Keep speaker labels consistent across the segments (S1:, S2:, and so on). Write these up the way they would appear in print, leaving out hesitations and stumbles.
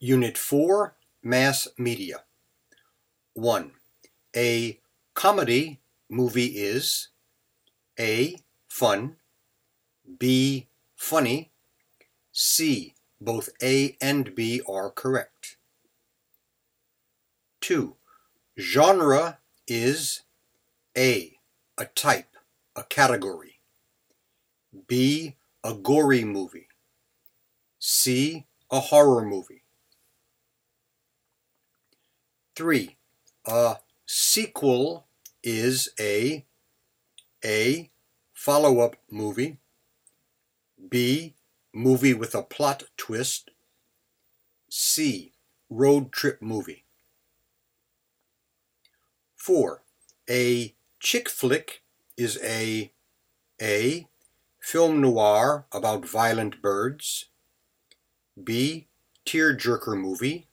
S1: Unit 4, Mass Media. 1. A comedy movie is A. Fun, B. Funny, C. Both A and B are correct. 2. Genre is A. A type, a category, B. A gory movie, C. A horror movie. 3. A sequel is A. Follow-up movie, B. Movie with a plot twist, C. Road trip movie. 4. A chick flick is A. Film noir about violent birds, B. Tearjerker movie,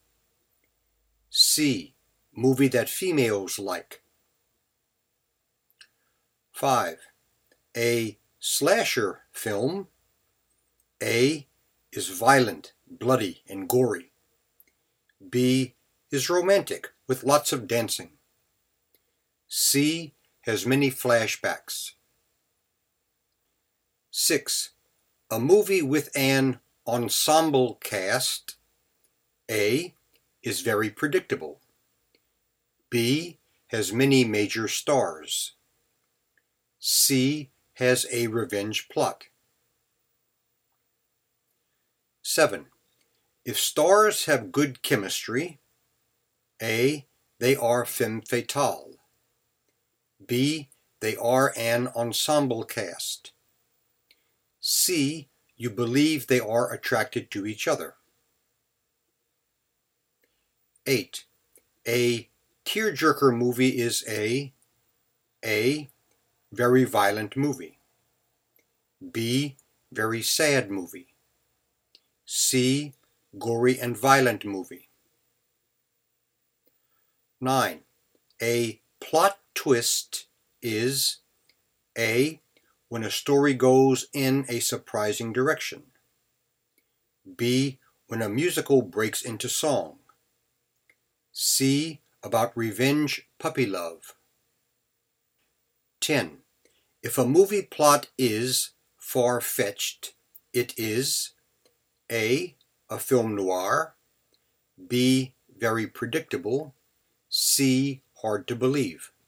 S1: C. Movie that females like. 5. A slasher film. A is violent, bloody, and gory. B is romantic with lots of dancing. C has many flashbacks. 6. A movie with an ensemble cast. A is very predictable. B has many major stars. C has a revenge plot. 7. If stars have good chemistry, A. They are femme fatale. B. They are an ensemble cast. C. You believe they are attracted to each other. 8. A tearjerker movie is A. Very violent movie, B. Very sad movie, C. Gory and violent movie. 9. A plot twist is A. When a story goes in a surprising direction, B. When a musical breaks into song, C. About revenge puppy love. 10. If a movie plot is far-fetched, it is A. A film noir, B. Very predictable, C. Hard to believe.